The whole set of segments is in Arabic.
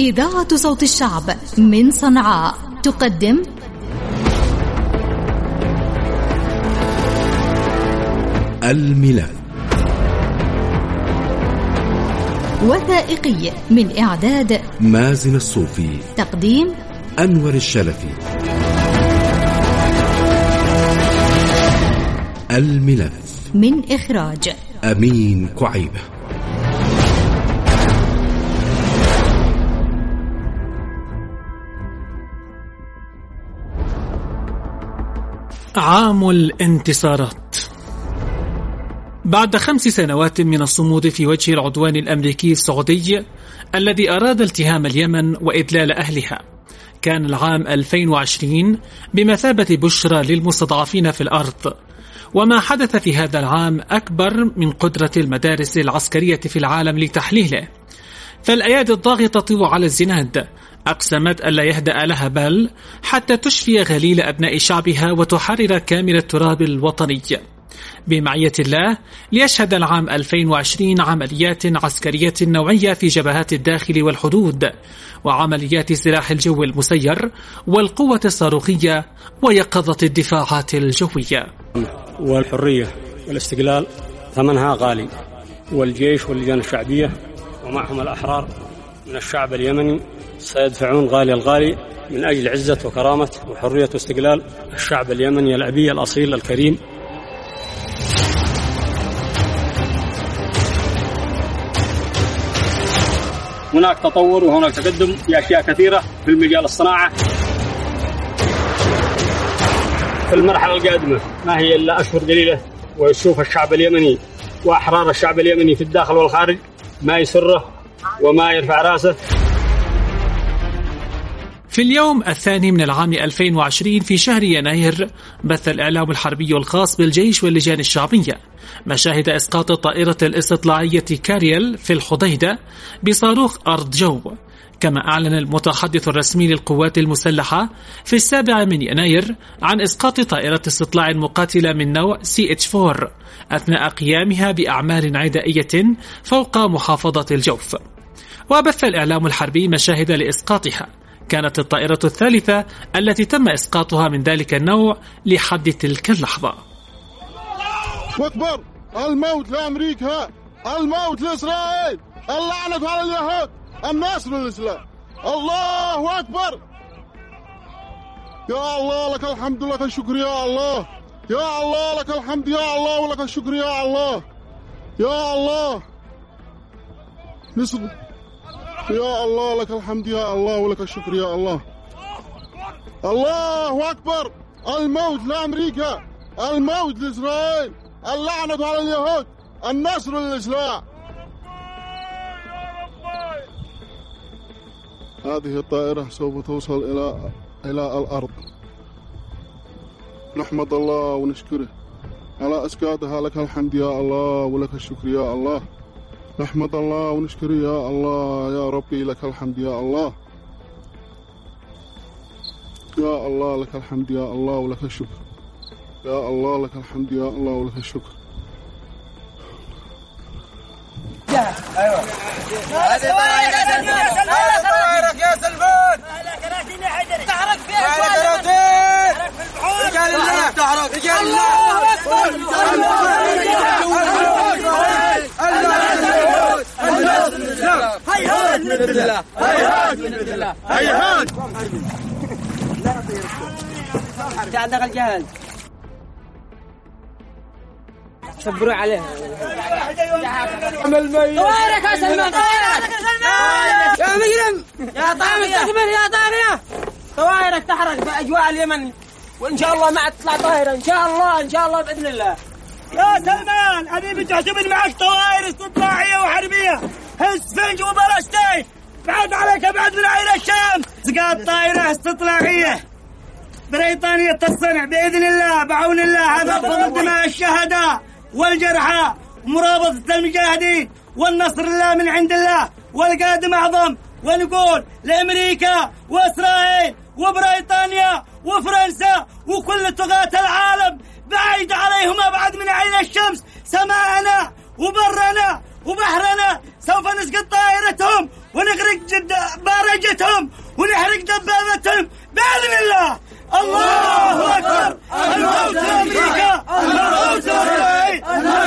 إذاعة صوت الشعب من صنعاء تقدم الميلاد، وثائقي من إعداد مازن الصوفي، تقديم أنور الشلفي. الملف من إخراج أمين كعيبة. عام الانتصارات. بعد 5 سنوات من الصمود في وجه العدوان الأمريكي السعودي الذي أراد التهام اليمن وإذلال أهلها، كان العام 2020 بمثابة بشرى للمستضعفين في الأرض. وما حدث في هذا العام أكبر من قدرة المدارس العسكرية في العالم لتحليله. فالأيادي الضاغطة على الزناد أقسمت ألا يهدأ لها بال حتى تشفي غليل أبناء شعبها وتحرر كامل التراب الوطني. بمعية الله ليشهد العام 2020 عمليات عسكرية نوعية في جبهات الداخل والحدود، وعمليات سلاح الجو المسير والقوة الصاروخية ويقظة الدفاعات الجوية. والحرية والاستقلال ثمنها غالي، والجيش واللجان الشعبية ومعهم الأحرار من الشعب اليمني سيدفعون غالي الغالي من أجل عزة وكرامة وحرية واستقلال الشعب اليمني الأبي الأصيل الكريم. هناك تطور وهناك تقدم في أشياء كثيرة في المجال الصناعة. في المرحلة القادمة ما هي إلا أشهر قليلة ويشوف الشعب اليمني وأحرار الشعب اليمني في الداخل والخارج ما يسره وما يرفع راسه. في اليوم الثاني من العام 2020 في شهر يناير بث الإعلام الحربي الخاص بالجيش واللجان الشعبية مشاهد إسقاط الطائرة الاستطلاعية كاريل في الحديدة بصاروخ أرض جو. كما أعلن المتحدث الرسمي للقوات المسلحة في 7 من يناير عن إسقاط طائرة استطلاع مقاتلة من نوع CH-4 أثناء قيامها بأعمال عدائية فوق محافظة الجوف. وبث الإعلام الحربي مشاهد لإسقاطها. كانت الطائرة الثالثة التي تم إسقاطها من ذلك النوع لحد تلك اللحظة. أكبر الموت لأمريكا، الموت لإسرائيل، اللعنة على اليهود، النصر للإسلام. الله أكبر. يا الله لك الحمد لك الشكر يا الله، يا الله لك الحمد يا الله ولك الشكر يا الله، يا الله نصر. يا الله لك الحمد يا الله ولك الشكر يا الله. الله أكبر. الموت لأمريكا، الموت لإسرائيل، اللعنة على اليهود، النصر للإسلام. هذه الطائرة سوف توصل إلى الأرض. نحمد الله ونشكره على إسقاطها. لك الحمد يا الله ولك الشكر يا الله. نحمد الله ونشكره يا الله يا ربي. لك الحمد يا الله، يا الله لك الحمد يا الله ولك الشكر، يا الله لك الحمد يا الله ولك الشكر. ايوه هذه طائرك يا سلمان. تحرك فيها رجال الله، تحرك رجال الله اكبر. هيهات من الله، هيهات من الله، هيهات. تعال دخل جهاز صبروا عليها. طوارئ يا سلمان، يا مجرم، يا طاغية، يا طاغية. طوارئك تحرق في أجواء اليمن، وإن شاء الله ما تطلع طائرة إن شاء الله، إن شاء الله بإذن الله. يا سلمان حبيبي تحسبني معك طوائر استطلاعية وحربية، هز فنج وبلستين، بعد عليك أبعد من عين الشام. سقاط طائرة استطلاعية بريطانية الصنع بإذن الله بعون الله، حفظ دماء الشهداء والجرحى ومرابطة المجاهدين، والنصر الله من عند الله والقادم أعظم. ونقول لأمريكا وإسرائيل وبريطانيا وفرنسا وكل طغاة العالم بعيد عليهم أبعد من عين الشمس، سماءنا وبرنا وبحرنا سوف نسقط طائرتهم ونغرق بارجتهم ونحرق دبابتهم بإذن الله. الله أكبر. الموت لأمريكا، الموت للتوحيد،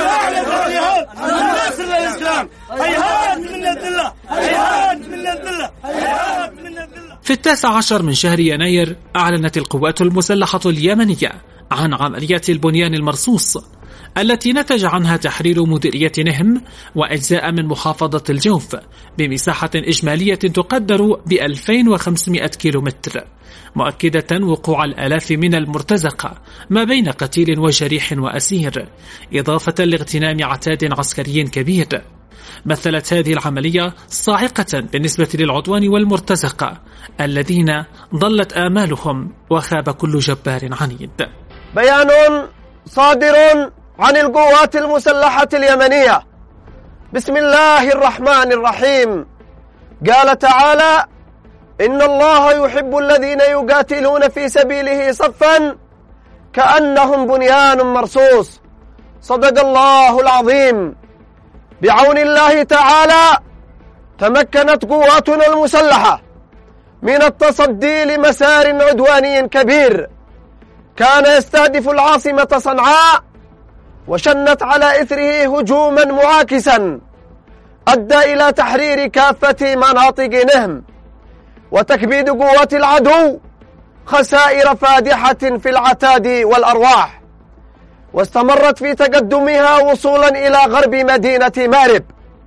النصر للإسلام. هيهات من الذلة، هيهات من الذلة، هيهات من الذلة. في 19 من شهر يناير أعلنت القوات المسلحة اليمنية عن عمليات البنيان المرصوص التي نتج عنها تحرير مديرية نهم وأجزاء من محافظة الجوف بمساحة إجمالية تقدر ب2500 كيلومتر، مؤكدة وقوع الآلاف من المرتزقة ما بين قتيل وجريح وأسير، إضافة لاغتنام عتاد عسكري كبير. مثلت هذه العملية صاعقة بالنسبة للعدوان والمرتزقة الذين ضلت آمالهم وخاب كل جبار عنيد. بيان صادر عن القوات المسلحة اليمنية. بسم الله الرحمن الرحيم. قال تعالى: إن الله يحب الذين يقاتلون في سبيله صفا كأنهم بنيان مرصوص. صدق الله العظيم. بعون الله تعالى تمكنت قواتنا المسلحة من التصدي لمسار عدواني كبير كان يستهدف العاصمة صنعاء، وشنت على إثره هجوما معاكسا أدى إلى تحرير كافة مناطق نهم وتكبيد قوات العدو خسائر فادحة في العتاد والأرواح، واستمرت في تقدمها وصولا إلى غرب مدينة مارب،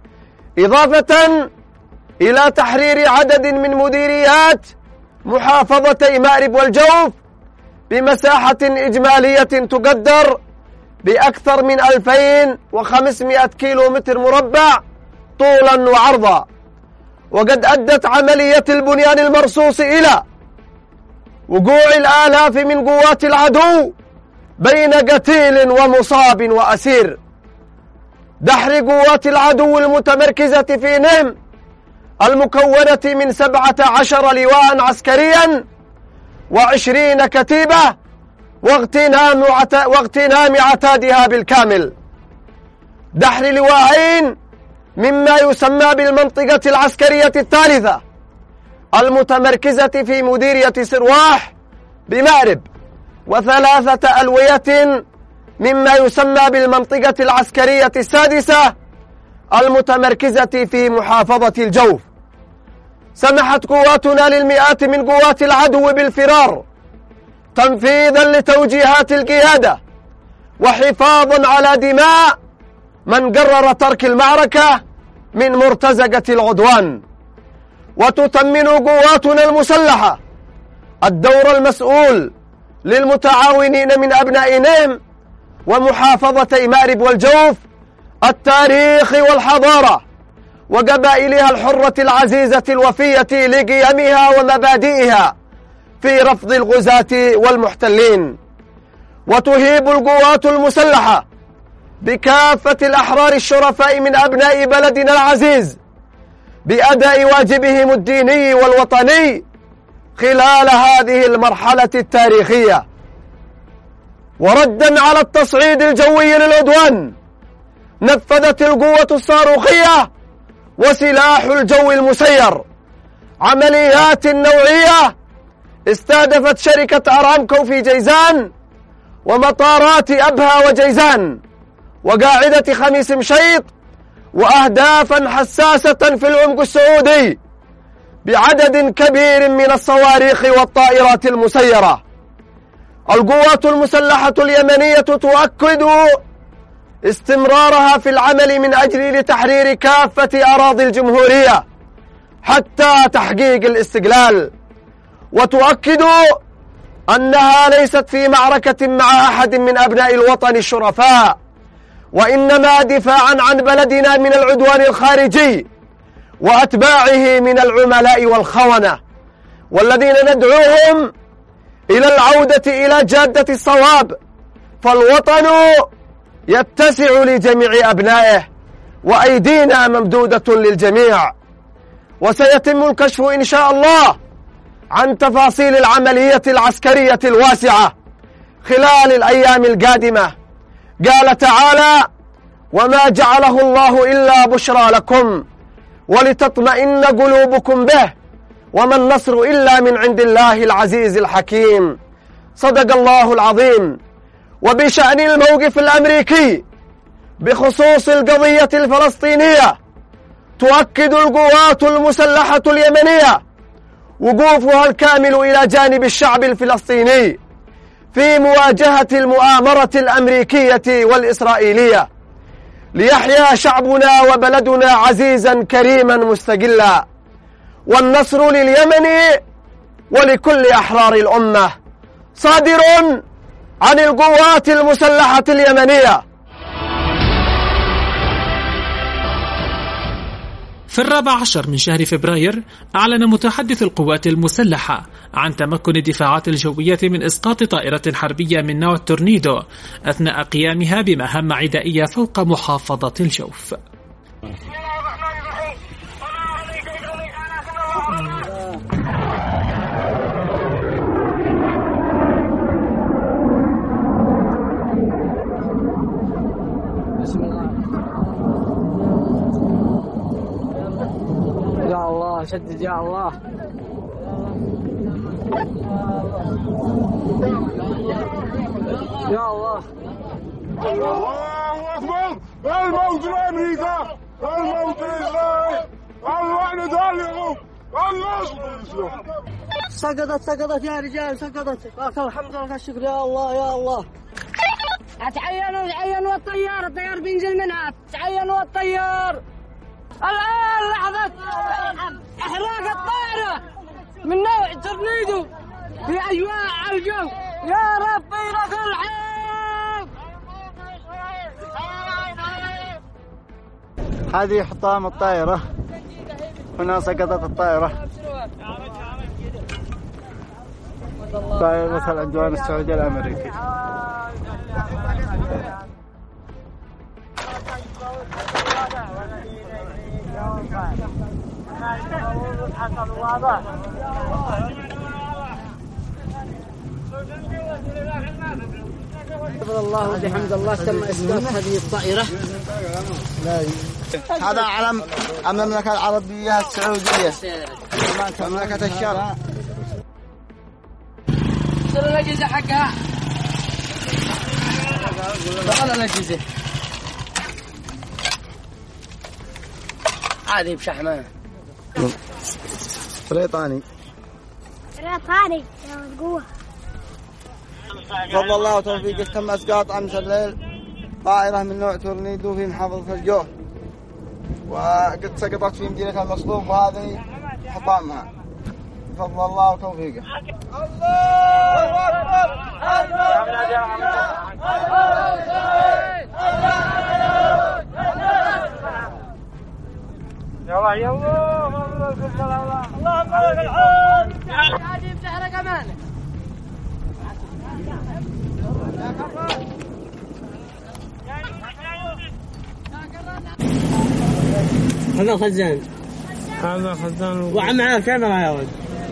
إضافة إلى تحرير عدد من مديريات محافظتي مارب والجوف بمساحة إجمالية تقدر بأكثر من 2500 كيلومتر مربع طولا وعرضا. وقد أدت عملية البنيان المرصوص إلى وقوع الآلاف من قوات العدو بين قتيل ومصاب وأسير، دحر قوات العدو المتمركزة في نهم المكونة من 17 لواء عسكريا و20 كتيبة، واغتنام عتادها بالكامل، دحر لواءين مما يسمى بالمنطقة العسكرية الثالثة المتمركزة في مديرية سرواح بمأرب، و3 ألوية مما يسمى بالمنطقة العسكرية السادسة المتمركزة في محافظة الجوف. سمحت قواتنا للمئات من قوات العدو بالفرار تنفيذا لتوجيهات القيادة وحفاظا على دماء من قرر ترك المعركة من مرتزقة العدوان. وتتمن قواتنا المسلحة الدور المسؤول للمتعاونين من أبناء نهم ومحافظتي مأرب والجوف التاريخ والحضارة وقبائلها الحرة العزيزة الوفية لقيمها ومبادئها في رفض الغزاة والمحتلين. وتهيب القوات المسلحة بكافة الأحرار الشرفاء من أبناء بلدنا العزيز بأداء واجبهم الديني والوطني خلال هذه المرحلة التاريخية. وردا على التصعيد الجوي للعدوان نفذت القوة الصاروخية وسلاح الجو المسير عمليات نوعية استهدفت شركة أرامكو في جيزان ومطارات أبها وجيزان وقاعدة خميس مشيط وأهدافا حساسة في العمق السعودي بعدد كبير من الصواريخ والطائرات المسيرة. القوات المسلحة اليمنية تؤكد استمرارها في العمل من أجل تحرير كافة أراضي الجمهورية حتى تحقيق الاستقلال، وتؤكد أنها ليست في معركة مع أحد من أبناء الوطن الشرفاء، وإنما دفاعا عن بلدنا من العدوان الخارجي وأتباعه من العملاء والخونة، والذين ندعوهم إلى العودة إلى جادة الصواب، فالوطن يتسع لجميع أبنائه وأيدينا ممدودة للجميع. وسيتم الكشف إن شاء الله عن تفاصيل العملية العسكرية الواسعة خلال الأيام القادمة. قال تعالى: وما جعله الله إلا بشرى لكم ولتطمئن قلوبكم به، وما النصر إلا من عند الله العزيز الحكيم. صدق الله العظيم. وبشأن الموقف الأمريكي بخصوص القضية الفلسطينية، تؤكد القوات المسلحة اليمنية وقوفها الكامل إلى جانب الشعب الفلسطيني في مواجهة المؤامرة الأمريكية والإسرائيلية، ليحيا شعبنا وبلدنا عزيزا كريما مستقلا. والنصر لليمن ولكل أحرار الأمة، صادر عن القوات المسلحة اليمنية. في 14 من شهر فبراير أعلن متحدث القوات المسلحة عن تمكن الدفاعات الجوية من إسقاط طائرة حربية من نوع التورنيدو أثناء قيامها بمهام عدائية فوق محافظة الجوف. يا الله شدد يا الله. يا الله. الله أكبر. الموت لأمريكا، الموت لإسرائيل، اللعنة عليهم، النصر للإسلام. سقطت يا رجال، سقطت. لك الحمد لك الشكر يا الله يا الله. تعينوا الطيار بينزل منها، تعينوا الطيار. الآن لحظة إحراق الطائرة من نوع تورنيدو في أجواء الجو. يا ربي لك الحمد. هذه حطام الطائرة، هنا سقطت الطائرة، طائرة العدوان السعودي الأمريكي. الله وبحمد الله تم إسقاط هذه الطائرة. هذا علم المملكة العربية السعودية، مملكة الشرق. صار الأجهزة حقها، دخل الأجهزة عادي بشحمة. بريطاني يا القوة. فضل الله وتوفيقه تم إسقاط أمس الليل طائرة من نوع تورنيدو في محافظة الجوف، وقد سقطت في مدينة المصلوب، وهذه حطامها بفضل الله وتوفيقه. الله أكبر. يلا اللهم لك الحمد. هذه بتحرق أمانة. هذا خزان ومعاه كاميرا يا ولد.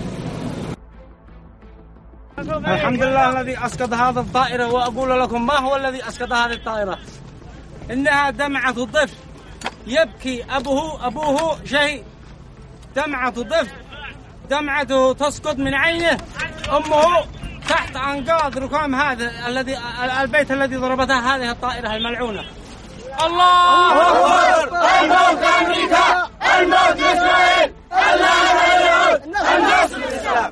الحمد لله الذي أسقط هذه الطائرة. وأقول لكم ما هو الذي أسقط هذه الطائرة، إنها دمعة طفل يبكي أبوه شهيد، دمعة طفل دمعته تسقط من عينه، أمه تحت أنقاض ركام هذا البيت الذي ضربته هذه الطائرة الملعونة. الله أكبر. الموت أمريكا، الموت إسرائيل، النصر للإسلام.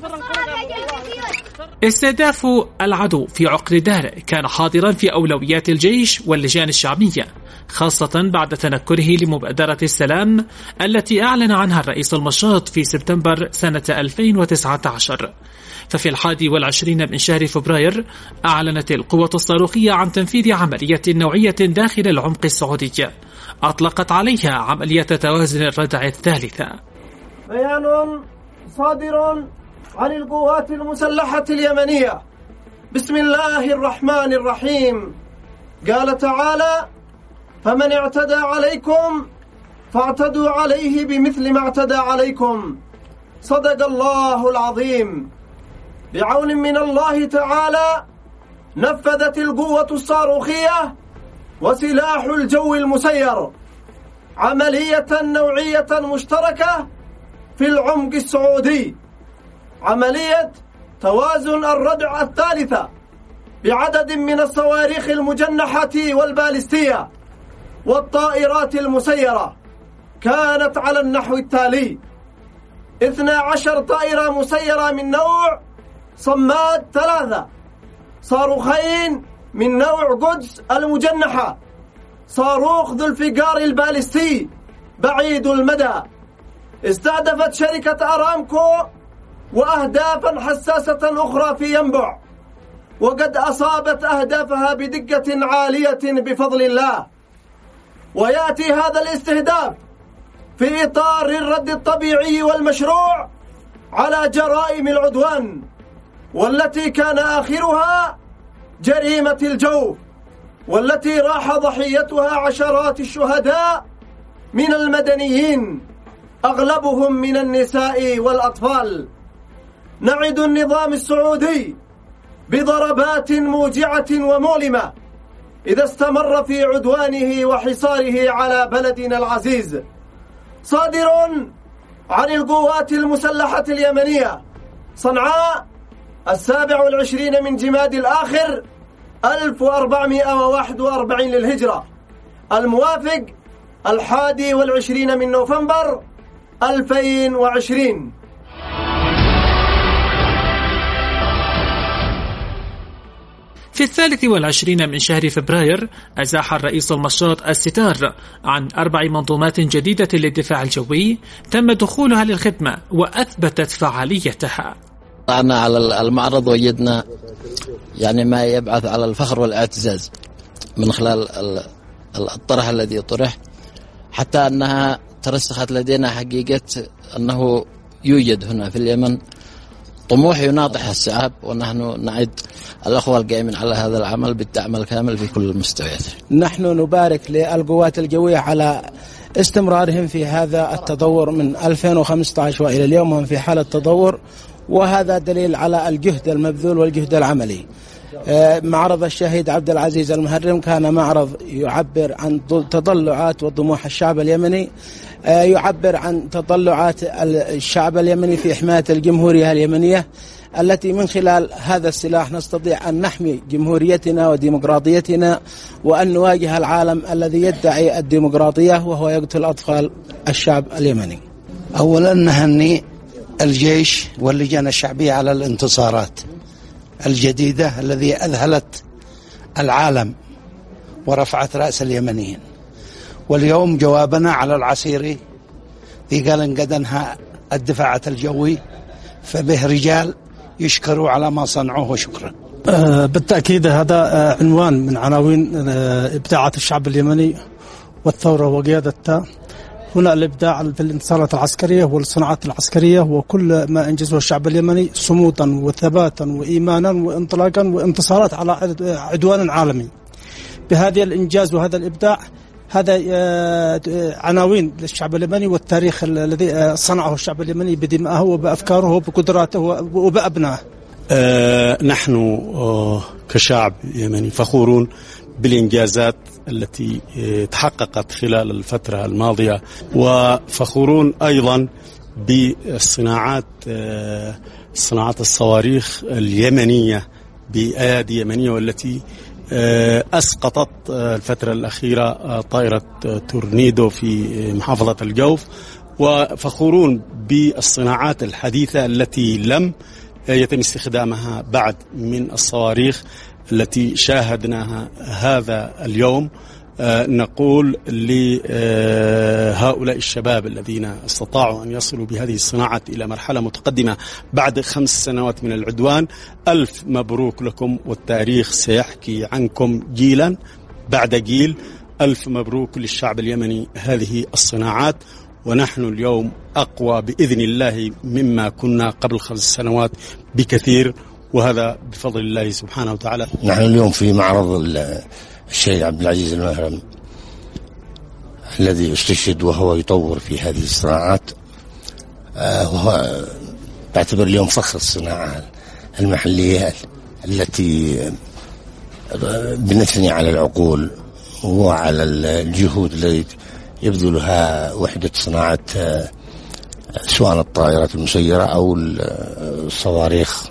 استهداف العدو في عقر داره كان حاضرا في أولويات الجيش واللجان الشعبية، خاصة بعد تنكره لمبادرة السلام التي أعلن عنها الرئيس المشاط في سبتمبر سنة 2019. ففي 21 من شهر فبراير أعلنت القوة الصاروخية عن تنفيذ عملية نوعية داخل العمق السعودي أطلقت عليها عملية توازن الردع الثالثة. بيان صادر عن القوات المسلحة اليمنية. بسم الله الرحمن الرحيم. قال تعالى: فمن اعتدى عليكم فاعتدوا عليه بمثل ما اعتدى عليكم. صدق الله العظيم. بعون من الله تعالى نفذت القوة الصاروخية وسلاح الجو المسير عملية نوعية مشتركة في العمق السعودي، عملية توازن الردع الثالثة بعدد من الصواريخ المجنحة والبالستية والطائرات المسيرة، كانت على النحو التالي: 12 طائرة مسيرة من نوع صماد 3، صاروخين من نوع قدس المجنحة، صاروخ ذو الفقار البالستي بعيد المدى. استهدفت شركة أرامكو وأهدافا حساسة أخرى في ينبع، وقد أصابت أهدافها بدقة عالية بفضل الله. ويأتي هذا الاستهداف في إطار الرد الطبيعي والمشروع على جرائم العدوان، والتي كان آخرها جريمة الجوف، والتي راح ضحيتها عشرات الشهداء من المدنيين، أغلبهم من النساء والأطفال. نعد النظام السعودي بضربات موجعة ومؤلمة إذا استمر في عدوانه وحصاره على بلدنا العزيز. صادر عن القوات المسلحة اليمنية صنعاء 27 من جماد الآخر 1441 للهجرة، الموافق 21 من نوفمبر 2020. في 23 من شهر فبراير أزاح الرئيس المشاط الستار عن 4 منظومات جديدة للدفاع الجوي تم دخولها للخدمة وأثبتت فعاليتها. طلعنا على المعرض وجدنا يعني ما يبعث على الفخر والاعتزاز من خلال الطرح الذي طرح، حتى أنها ترسخت لدينا حقيقة أنه يوجد هنا في اليمن طموح يناطح السحاب، ونحن نعد الأخوة القائمين على هذا العمل بالدعم الكامل في كل المستويات. نحن نبارك للقوات الجوية على استمرارهم في هذا التطور من 2015 وإلى اليوم هم في حالة تطور، وهذا دليل على الجهد المبذول والجهد العملي. معرض الشهيد عبد العزيز المهرم كان معرض يعبر عن تطلعات وطموح الشعب اليمني، يعبر عن تطلعات الشعب اليمني في حماية الجمهورية اليمنية، التي من خلال هذا السلاح نستطيع أن نحمي جمهوريتنا وديمقراطيتنا، وأن نواجه العالم الذي يدعي الديمقراطية وهو يقتل أطفال الشعب اليمني. أولا نهني الجيش واللجان الشعبية على الانتصارات الجديدة الذي أذهلت العالم ورفعت رأس اليمنيين. واليوم جوابنا على العسيري في قال قد انهى الدفاعات الجوي، فبه رجال يشكروا على ما صنعوه شكرا. بالتأكيد هذا عنوان من عناوين إبداعات الشعب اليمني والثورة وقيادتها. هنا الإبداع في الانتصارات العسكرية والصناعات العسكرية، وكل ما أنجزه الشعب اليمني صمودا وثباتا وإيمانا وانطلاقا وانتصارات على عدوان عالمي. بهذا الإنجاز وهذا الإبداع هذا عناوين للشعب اليمني والتاريخ الذي صنعه الشعب اليمني بدمائه وبأفكاره وبقدراته وبأبنائه. نحن كشعب يمني فخورون بالإنجازات التي تحققت خلال الفترة الماضية، وفخورون أيضا بالصناعات صناعات الصواريخ اليمنية بأيادي يمنية، والتي أسقطت الفترة الأخيرة طائرة تورنيدو في محافظة الجوف. وفخورون بالصناعات الحديثة التي لم يتم استخدامها بعد من الصواريخ التي شاهدناها هذا اليوم. نقول لهؤلاء الشباب الذين استطاعوا أن يصلوا بهذه الصناعة إلى مرحلة متقدمة بعد 5 سنوات من العدوان، ألف مبروك لكم، والتاريخ سيحكي عنكم جيلا بعد جيل. ألف مبروك للشعب اليمني هذه الصناعات، ونحن اليوم أقوى بإذن الله مما كنا قبل 5 سنوات بكثير، وهذا بفضل الله سبحانه وتعالى. نحن اليوم في معرض الشهيد عبد العزيز المهرم الذي استشهد وهو يطور في هذه الصناعات، وهو بعتبر اليوم فخر الصناعة المحلية التي بنثني على العقول وعلى الجهود التي يبذلها وحدة صناعة سواء الطائرات المسيرة أو الصواريخ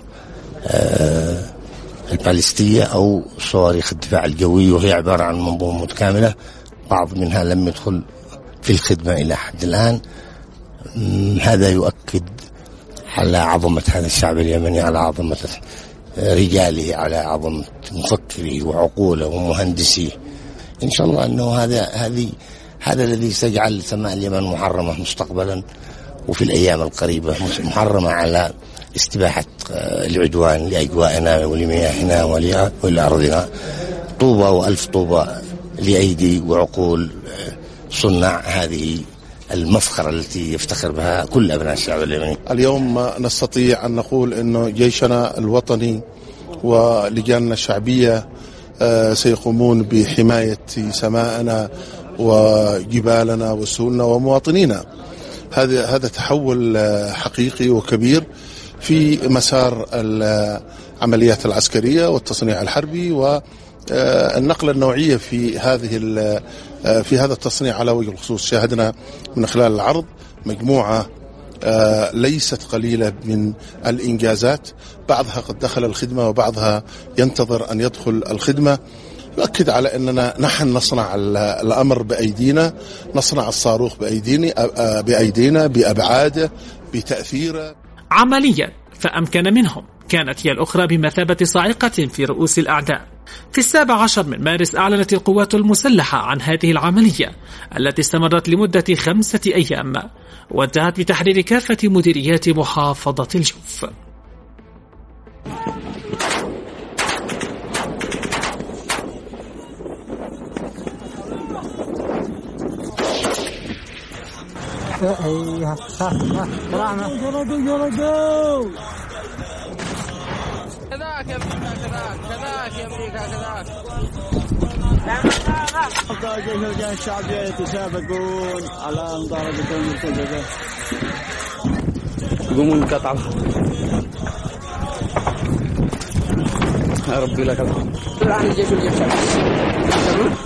البالستية أو صواريخ الدفاع الجوي، وهي عبارة عن منظومة متكاملة. بعض منها لم يدخل في الخدمة إلى حد الآن. هذا يؤكد على عظمة هذا الشعب اليمني، على عظمة رجاله، على عظمة مفكريه وعقوله ومهندسيه. إن شاء الله أنه هذا الذي سيجعل سماء اليمن محرمة مستقبلا، وفي الأيام القريبة محرمة على استباحة العدوان لأجوائنا ولمياهنا ولأرضنا. طوبى وألف طوبى لأيدي وعقول صناع هذه المفخرة التي يفتخر بها كل أبناء الشعب اليمني. اليوم نستطيع أن نقول أنه جيشنا الوطني ولجاننا الشعبية سيقومون بحماية سماءنا وجبالنا وسهولنا ومواطنينا. هذا تحول حقيقي وكبير في مسار العمليات العسكرية والتصنيع الحربي والنقلة النوعية في هذا التصنيع على وجه الخصوص. شاهدنا من خلال العرض مجموعة ليست قليلة من الإنجازات، بعضها قد دخل الخدمة وبعضها ينتظر أن يدخل الخدمة. يؤكد على أننا نحن نصنع الأمر بأيدينا، نصنع الصاروخ بأيدينا بأبعاده بتأثيره. عمليا فأمكن منهم كانت هي الأخرى بمثابة صاعقة في رؤوس الأعداء. في 17 من مارس أعلنت القوات المسلحة عن هذه العملية التي استمرت لمدة 5 أيام، وانتهت بتحرير كافة مديريات محافظة الجوف. كذاك يا أمريكا كذاك. أبطال جيش الجيش الشعبية يتسابقون على مضاربة المرتزقة. يقومون قطعة. يا ربي لك الحمد. الآن جيش الجيش الشعبية.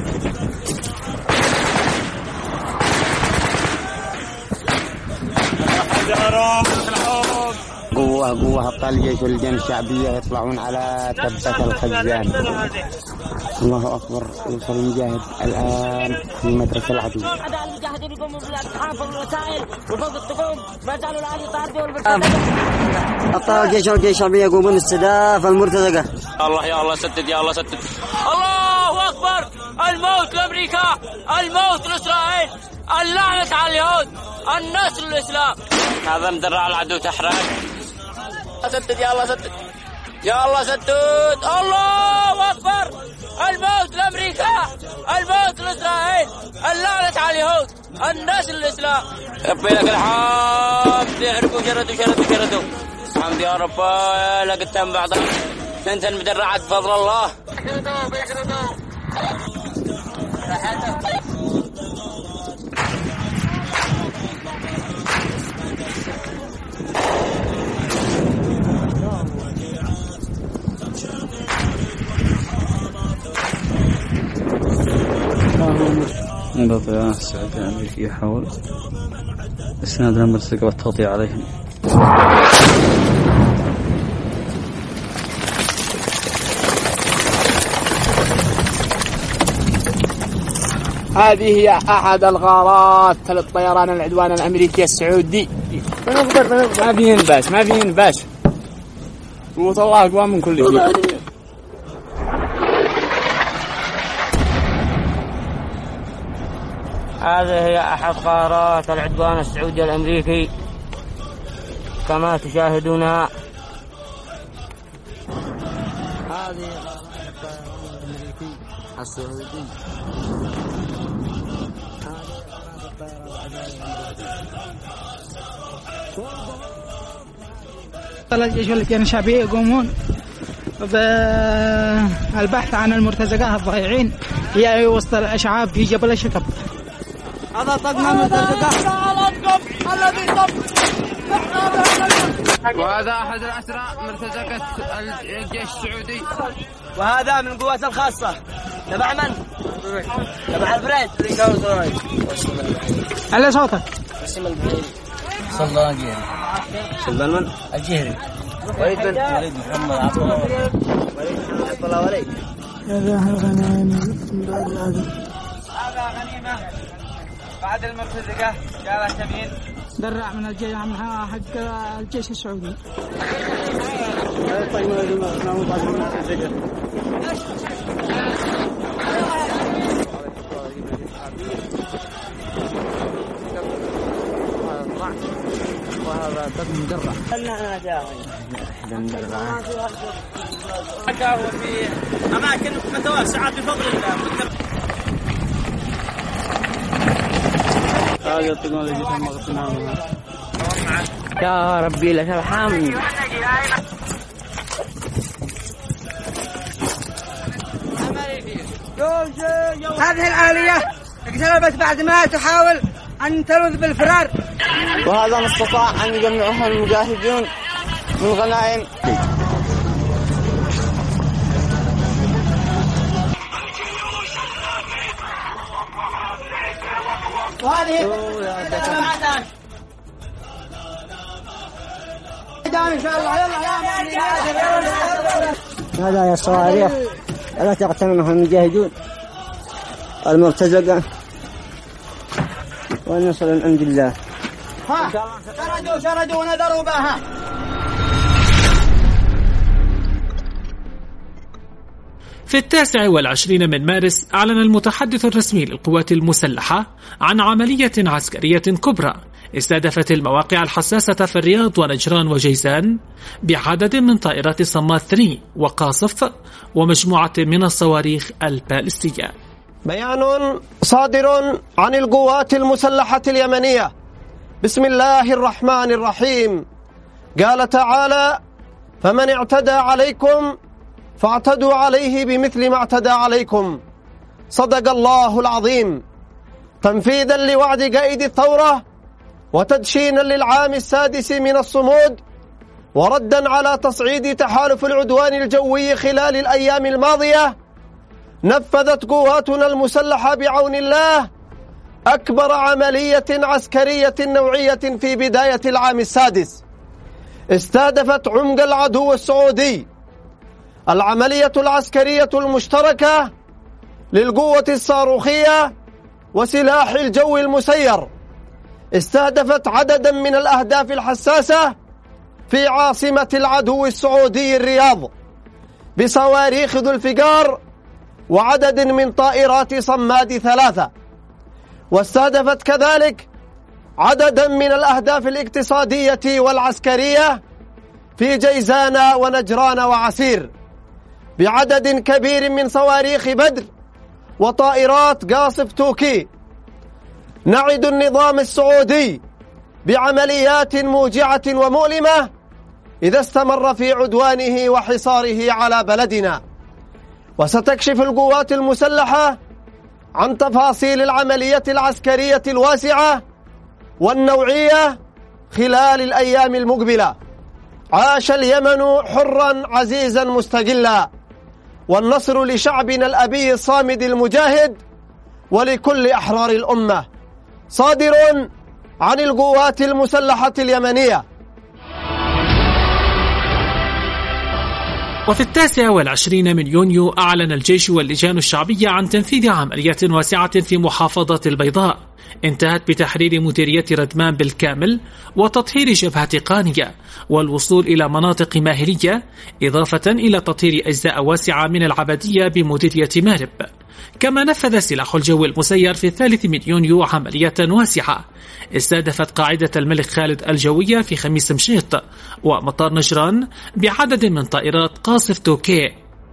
قوة أبطال جيش الجيش الشعبية يطلعون على تبة الخزان. الله أكبر. يوصل المجاهد الآن في مدرسة العدو. المجاهدين يقوموا بالإسعاف والوسائل وفوق الطقوم ما زالوا الآن يطاردوا أبطال جيش الجيش الشعبية يقومون استهداف المرتزقة. الله يا الله سدد يا الله سدد. الله أكبر. الموت لأمريكا، الموت لإسرائيل، اللعنة على اليهود، النصر للإسلام. هذا مدرع العدو تحرك. سدد يا الله سدد يا الله سدد. الله أكبر. الموت لأمريكا، الموت لإسرائيل، اللعنة على اليهود، النصر للإسلام. ربي لك الحمد. يحرقوا شردوا الحمد يا رب. لقد تم بعضهم سنة مدرعات بفضل الله. الطيران السعودية الأمريكية يحاول إسناد المرتزقة والتغطية عليهم. هذه هي أحد الغارات للطيران العدوان الأمريكي السعودي. ما في ينباش قوة الله أقوى من كل شيء. هذه هي أحد غارات العدوان السعودي الأمريكي كما تشاهدونها. هذه غارات الطيران الأمريكي السعودي. الجيش واللجان الشعبية يقومون بالبحث عن المرتزقة الضائعين هي وسط الأشعاب في جبل الشكب. هذا طقم المرتزقة الذي طب. وهذا أحد الأسرى مرتزقة الجيش السعودي، وهذا من قوات الخاصة تبع من؟ تبع البريد. على صوتك. اسم البريد سلطان الجهري. سلطان من؟ الجهري. وليد بن وليد محمد عبد الله. وليد عبد الله وليد. هذا الغنائم هذا غنيمة بعد المرتزقة قال تمين درع من الجيش حق الجيش السعودي. وهذا بدل مدرع. في أماكن متوسعة بفضل الله. هذا التكنولوجيا تم اغتنامها. يا ربي لك الحمد. هذه الآلية اقتربت بعد ما تحاول أن تلوذ بالفرار. وهذا ما استطاع أن يجمعها المجاهدون من غنائم. إن شاء الله. هذا يا الصواريخ التي اغتنمها المجاهدون المرتزقة والنصر من عند الله. شردوا ونذروا بها. في 29 من مارس أعلن المتحدث الرسمي للقوات المسلحة عن عملية عسكرية كبرى استهدفت المواقع الحساسة في الرياض ونجران وجيزان بعدد من طائرات صماد 3 وقاصف ومجموعة من الصواريخ البالستية. بيان صادر عن القوات المسلحة اليمنية بسم الله الرحمن الرحيم. قال تعالى: فمن اعتدى عليكم فاعتدوا عليه بمثل ما اعتدى عليكم. صدق الله العظيم. تنفيذا لوعد قائد الثورة وتدشينا للعام السادس من الصمود وردا على تصعيد تحالف العدوان الجوي خلال الأيام الماضية، نفذت قواتنا المسلحة بعون الله أكبر عملية عسكرية نوعية في بداية العام السادس استهدفت عمق العدو السعودي. العملية العسكرية المشتركة للقوة الصاروخية وسلاح الجو المسير استهدفت عددا من الأهداف الحساسة في عاصمة العدو السعودي الرياض بصواريخ ذو الفقار وعدد من طائرات صماد 3، واستهدفت كذلك عددا من الأهداف الاقتصادية والعسكرية في جيزان ونجران وعسير بعدد كبير من صواريخ بدر وطائرات قاصف توكي. نعد النظام السعودي بعمليات موجعة ومؤلمة إذا استمر في عدوانه وحصاره على بلدنا. وستكشف القوات المسلحة عن تفاصيل العملية العسكرية الواسعة والنوعية خلال الأيام المقبلة. عاش اليمن حرا عزيزا مستقلا، والنصر لشعبنا الأبي الصامد المجاهد ولكل أحرار الأمة. صادر عن القوات المسلحة اليمنية. وفي 29 من يونيو أعلن الجيش واللجان الشعبية عن تنفيذ عملية واسعة في محافظة البيضاء انتهت بتحرير مديرية ردمان بالكامل وتطهير جبهة قانية والوصول إلى مناطق ماهلية، إضافة إلى تطهير أجزاء واسعة من العبدية بمديرية مارب. كما نفذ سلاح الجو المسير في 3 من يونيو عملية واسعة استهدفت قاعدة الملك خالد الجوية في خميس مشيط ومطار نجران بعدد من طائرات قاصف توكي.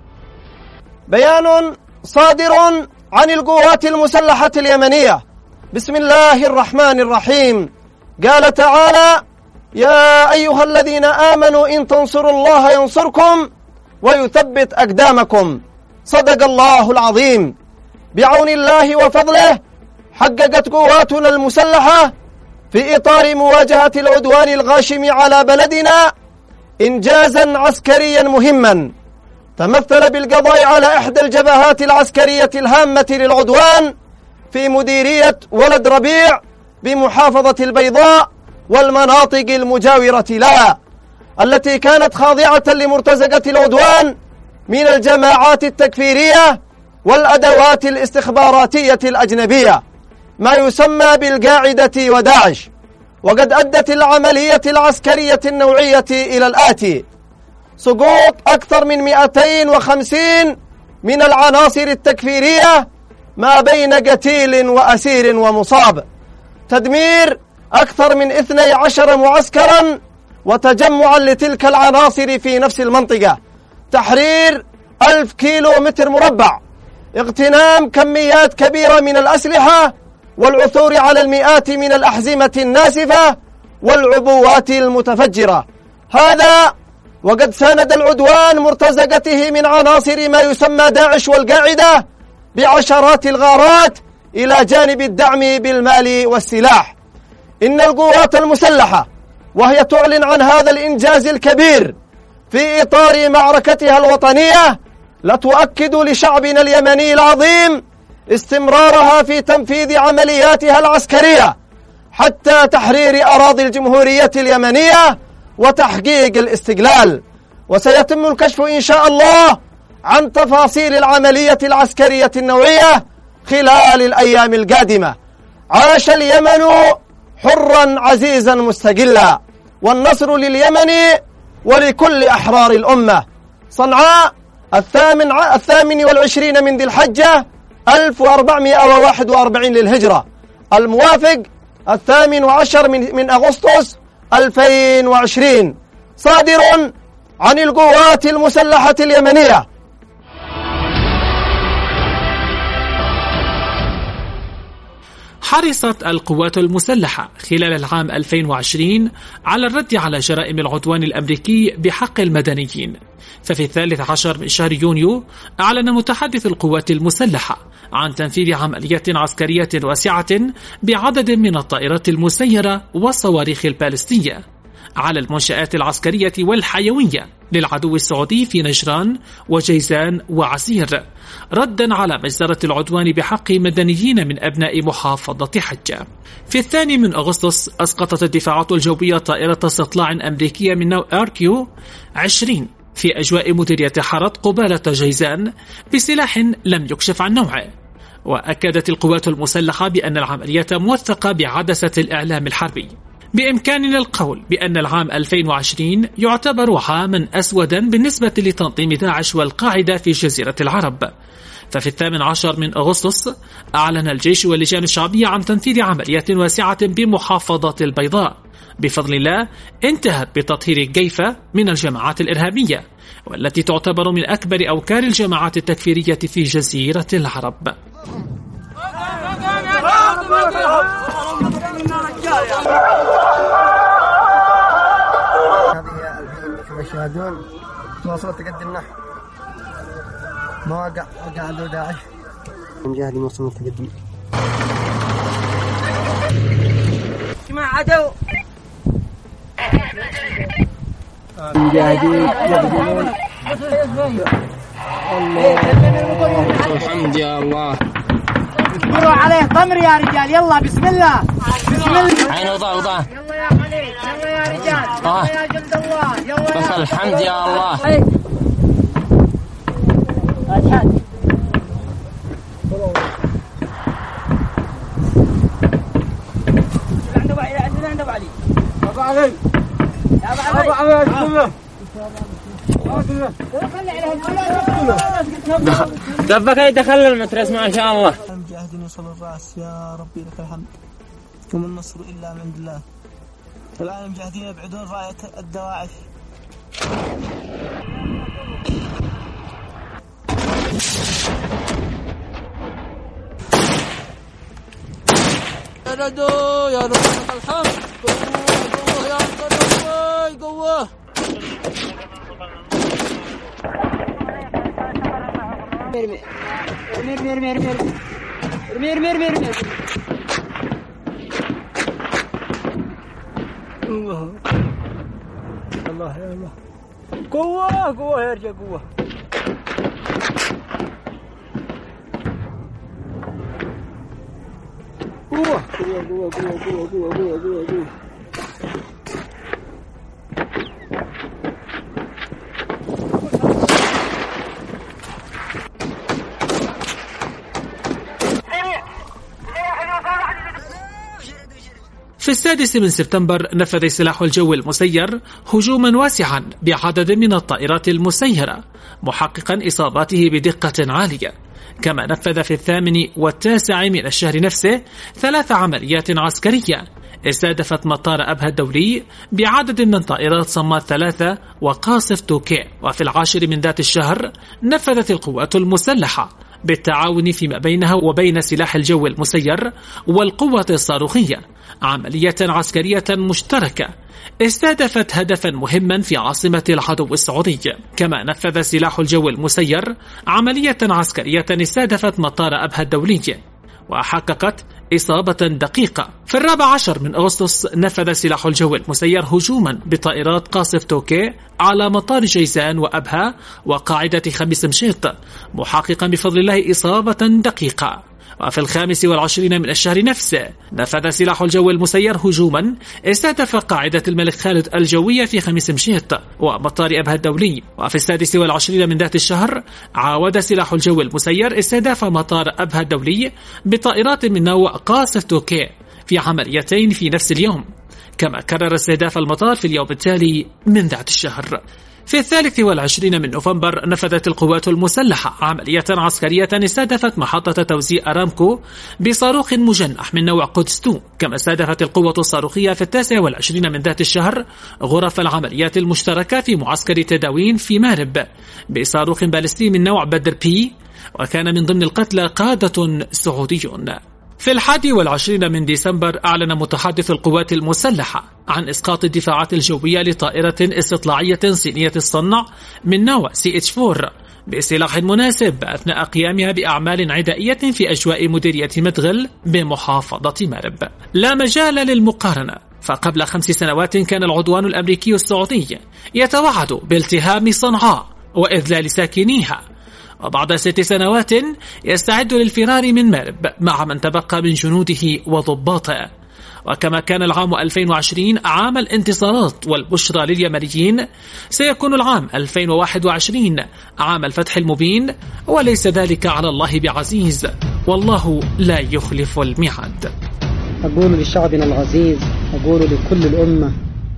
بيان صادر عن القوات المسلحة اليمنية بسم الله الرحمن الرحيم. قال تعالى: يا أيها الذين آمنوا إن تنصروا الله ينصركم ويثبت أقدامكم. صدق الله العظيم. بعون الله وفضله حققت قواتنا المسلحة في إطار مواجهة العدوان الغاشم على بلدنا إنجازا عسكريا مهما تمثل بالقضاء على إحدى الجبهات العسكرية الهامة للعدوان في مديرية ولد ربيع بمحافظة البيضاء والمناطق المجاورة لها، التي كانت خاضعة لمرتزقة العدوان من الجماعات التكفيرية والأدوات الاستخباراتية الأجنبية، ما يسمى بالقاعدة وداعش. وقد أدت العملية العسكرية النوعية إلى الآتي: سقوط أكثر من 250 من العناصر التكفيرية ما بين قتيل وأسير ومصاب، تدمير أكثر من 12 معسكرا وتجمعا لتلك العناصر في نفس المنطقة، تحرير 1000 كيلو متر مربع، اغتنام كميات كبيرة من الأسلحة والعثور على المئات من الأحزمة الناسفة والعبوات المتفجرة. هذا وقد ساند العدوان مرتزقته من عناصر ما يسمى داعش والقاعدة بعشرات الغارات إلى جانب الدعم بالمال والسلاح. إن القوات المسلحة وهي تعلن عن هذا الإنجاز الكبير في إطار معركتها الوطنية لتؤكد لشعبنا اليمني العظيم استمرارها في تنفيذ عملياتها العسكرية حتى تحرير أراضي الجمهورية اليمنية وتحقيق الاستقلال. وسيتم الكشف إن شاء الله عن تفاصيل العملية العسكرية النوعية خلال الأيام القادمة. عاش اليمن حرا عزيزا مستقلا، والنصر لليمن ولكل أحرار الأمة. صنعاء 28 من ذي الحجة 1441 للهجرة، الموافق 18 من أغسطس 2020، صادر عن القوات المسلحة اليمنية. حرصت القوات المسلحة خلال العام 2020 على الرد على جرائم العدوان الأمريكي بحق المدنيين. ففي 13 من شهر يونيو أعلن متحدث القوات المسلحة عن تنفيذ عملية عسكرية واسعة بعدد من الطائرات المسيرة والصواريخ البالستية على المنشآت العسكرية والحيوية للعدو السعودي في نجران وجيزان وعسير، ردا على مجزرة العدوان بحق مدنيين من أبناء محافظة حجة. في 2 من أغسطس أسقطت الدفاعات الجوية طائرة استطلاع أمريكية من نوع RQ 20 في أجواء مديرية حرط قبالة جيزان بسلاح لم يكشف عن نوعه. وأكدت القوات المسلحة بأن العملية موثقة بعدسة الإعلام الحربي. بإمكاننا القول بأن العام 2020 يعتبر عاما أسودا بالنسبة لتنظيم داعش والقاعدة في جزيرة العرب. ففي 18 من أغسطس أعلن الجيش واللجان الشعبية عن تنفيذ عملية واسعة بمحافظة البيضاء بفضل الله انتهت بتطهير الجيفة من الجماعات الإرهابية، والتي تعتبر من أكبر أوكار الجماعات التكفيرية في جزيرة العرب. كما يشاهدون واصلة تقدم نحو مواقع عدو داعش، المجاهدين وصلوا تقدم جماعة عدو المجاهدين يقدمون. الحمد يا الله. دوروا عليه طمر يا رجال، يلا بسم الله بسم الله. عين وضع يلا يا خليل، يلا يا رجال، يلا يا جند الله، يلا بس الحمد يا الله. دبك يدخل المترس ما شاء الله. المجاهدين وصلوا الرأس، يا ربي لك الحمد، وما النصر إلا من عند الله. الآن المجاهدين يبعدون راية الدواعش. يا ردو يا رب لك الحمد. قوة يا رب، قوة. الله يا الله. قوة يا رجال، قوة. قوة قوة قوة قوة قوة قوة قوة قوة قوة. في 6 من سبتمبر نفذ سلاح الجو المسير هجوما واسعا بعدد من الطائرات المسيرة محققا إصاباته بدقة عالية. كما نفذ في 8 و9 من الشهر نفسه 3 عمليات عسكرية استهدفت مطار أبها الدولي بعدد من طائرات صماد 3 وقاصف توكي. وفي 10 من ذات الشهر نفذت القوات المسلحة بالتعاون فيما بينها وبين سلاح الجو المسير والقوة الصاروخية عملية عسكرية مشتركة استهدفت هدفا مهما في عاصمة العدو السعودي. كما نفذ سلاح الجو المسير عملية عسكرية استهدفت مطار أبها الدولي وحققت إصابة دقيقة. في 14 من أغسطس نفذ سلاح الجو المسير هجوما بطائرات قاصف توكي على مطار جيزان وأبها وقاعدة خميس مشيط محققا بفضل الله إصابة دقيقة. وفي 25 من الشهر نفسه نفذ سلاح الجو المسير هجوما استهدف قاعدة الملك خالد الجوية في خميس مشيط ومطار أبها الدولي. وفي 26 من ذات الشهر عاود سلاح الجو المسير استهداف مطار أبها الدولي بطائرات من نوع قاصف توكي في عمليتين في نفس اليوم. كما كرر استهداف المطار في اليوم التالي من ذات الشهر. في 23 من نوفمبر نفذت القوات المسلحة عملية عسكرية استهدفت محطة توزيع أرامكو بصاروخ مجنح من نوع قدس 2. كما استهدفت القوة الصاروخية في 29 من ذات الشهر غرف العمليات المشتركة في معسكر تداوين في مارب بصاروخ باليستي من نوع بدر بي، وكان من ضمن القتلى قادة سعوديون. في 21 من ديسمبر أعلن متحدث القوات المسلحة عن إسقاط الدفاعات الجوية لطائرة استطلاعية صينية الصنع من نوع CH-4 بسلاح مناسب أثناء قيامها بأعمال عدائية في أجواء مديرية مدغل بمحافظة مارب. لا مجال للمقارنة، فقبل 5 سنوات كان العدوان الأمريكي السعودي يتوعد بالتهام صنعاء وإذلال ساكنيها، وبعد 6 سنوات يستعد للفرار من مارب مع من تبقى من جنوده وضباطه. وكما كان العام 2020 عام الانتصارات والبشرى لليمنيين، سيكون العام 2021 عام الفتح المبين، وليس ذلك على الله بعزيز، والله لا يخلف الميعاد. أقول لشعبنا العزيز، أقول لكل الأمة،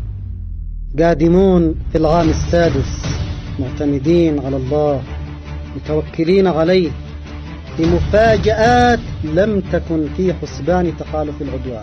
قادمون في العام السادس معتمدين على الله متوكلين عليه بمفاجآت لم تكن في حسبان تخالف العدوان،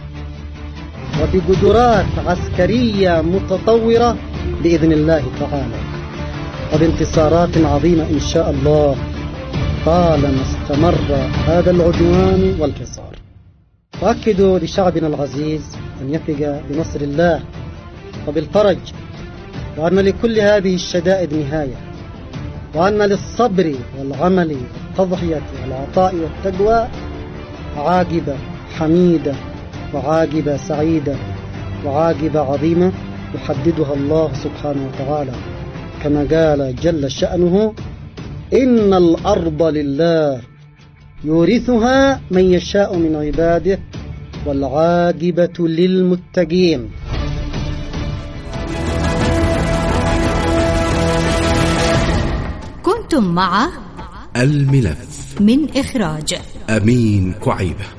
وبقدرات عسكرية متطورة بإذن الله تعالى، وبانتصارات عظيمة إن شاء الله طالما استمر هذا العدوان والحصار. وأكدوا لشعبنا العزيز أن يثق بنصر الله وبالفرج، وأن لكل هذه الشدائد نهاية، وأن للصبر والعمل والتضحية والعطاء والتقوى عاقبة حميدة وعاقبة سعيدة وعاقبة عظيمة يحددها الله سبحانه وتعالى، كما قال جل شأنه: إن الأرض لله يورثها من يشاء من عباده والعاقبة للمتقين. كنتم مع الملف من إخراج أمين كعيبة.